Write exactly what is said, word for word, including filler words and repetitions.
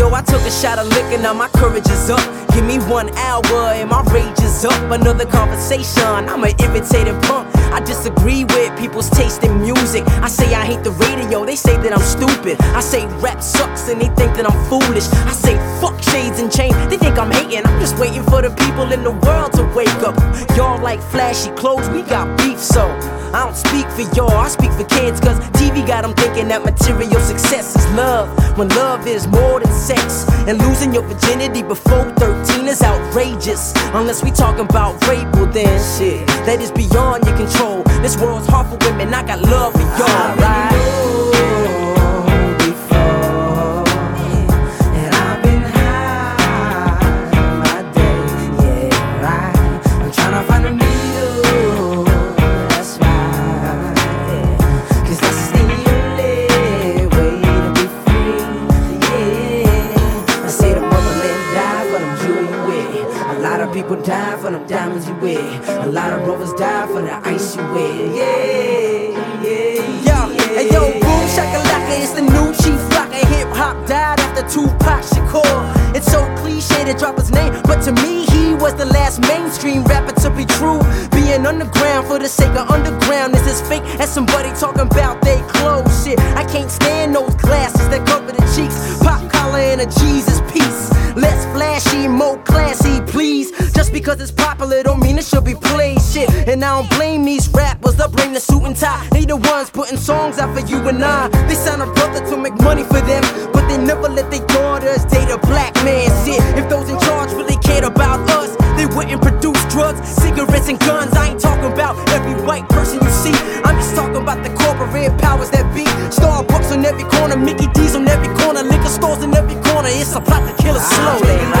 yo, I took a shot of liquor, now my courage is up. Give me one hour and my rage is up. Another conversation, I'm an irritated punk. I disagree with people's taste in music. I say I hate the radio, they say that I'm stupid. I say rap sucks and they think that I'm foolish. I say fuck shades and chain, they think I'm hating. I'm just waiting for the people in the world to wake up. Y'all like flashy clothes, we got beef, so I don't speak for y'all, I speak for kids. Cause T V got them thinking that material success is love, when love is more than sex. And losing your virginity before thirteen is outrageous. Unless we talking about rape, well then shit, that is beyond your control. This world's hard for women, I got love for y'all, right? People die for them diamonds you wear. A lot of brothers die for the ice you wear. Yeah, yeah, yo, hey yo, boom shakalaka, it's the new Chief Rocker. Hip hop died after Tupac Shakur. It's so cliche to drop his name, but to me he was the last mainstream rapper to be true. Being underground for the sake of underground is as fake as somebody talking about they clothes. Shit, I can't stand those glasses that cover the cheeks. Pop collar and a Jesus piece. Less flashy, more classy, please. Just because it's popular don't mean it should be played. Shit, and I don't blame these rappers. I blame the suit and tie. They the ones putting songs out for you and I. They sign a brother to make money for them, but they never let their daughters date a black man. Shit, if those in charge really cared about us, they wouldn't produce drugs, cigarettes, and guns. I ain't talking about every white person you see. I'm just talking about the corporate powers that be. Starbucks on every corner, Mickey D's on every corner, liquor stores in every corner. It's a plot to kill us slowly.